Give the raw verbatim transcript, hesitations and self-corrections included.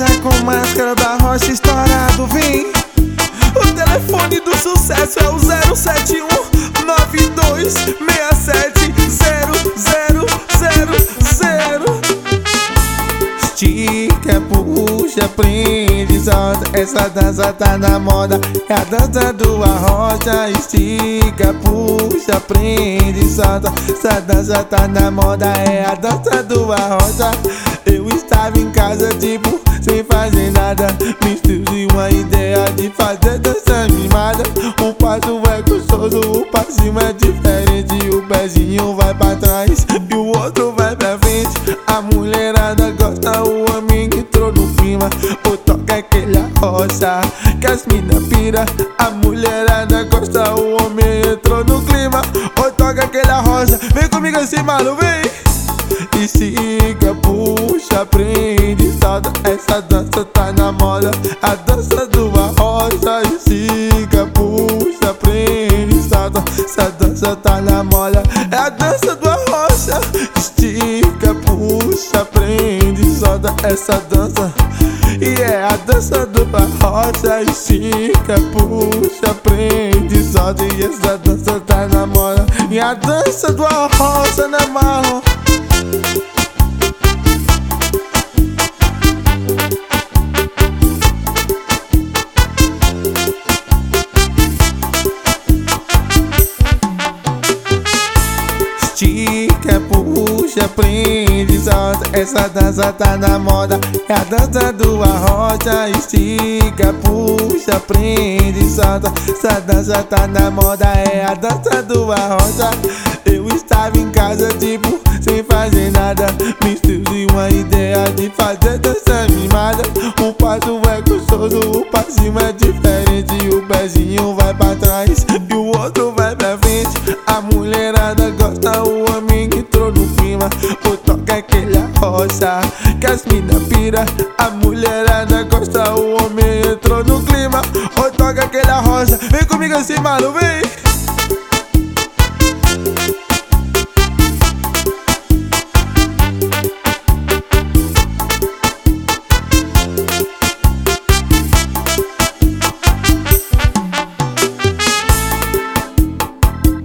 rocha com máscara da rocha estourado, vem. O telefone do sucesso é o zero sete um nove dois seis sete zero zero zero zero. Estica, puxa, prende, solta. Essa dança tá na moda, é a dança do arrocha. Estica, puxa, prende, solta. Essa dança tá na moda, é a dança do arrocha. Eu estava em casa tipo, sem fazer nada, me surgiu uma ideia de fazer dança mimada. Um passo é gostoso, o passinho é diferente. O pezinho vai pra trás e o outro vai pra frente. A mulherada gosta, o homem entrou no clima. O toque é aquele arrocha que as mina pira. A mulherada gosta, o homem entrou no clima. O toque é aquele arrocha, vem comigo assim, mano, vem. Estica, puxa, prende, solta. Essa dança tá na moda, a dança do arrocha. Estica, puxa, prende, solta. Essa dança tá na moda, é a dança do arrocha. Estica, puxa, prende, solta. Essa dança e é a dança do arrocha. Estica, puxa, prende, solta. E essa dança tá na moda, e a dança do arrocha, né, mano? Estica, puxa, prende, solta. Essa dança tá na moda, é a dança do arrocha. Estica, puxa, prende, solta. Essa dança tá na moda, é a dança do arrocha. Eu estava em casa tipo, sem fazer nada, me surgiu uma ideia de fazer dança mimada. Um passo é gostoso, o passinho é diferente. O pezinho vai pra trás e o outro vai pra frente. A mulherada gosta, o homem entrou no clima. O toque é aquele arrocha que as mina pira. A mulherada gosta, o homem entrou no clima. O toque é aquele arrocha, vem comigo assim, mano, vem.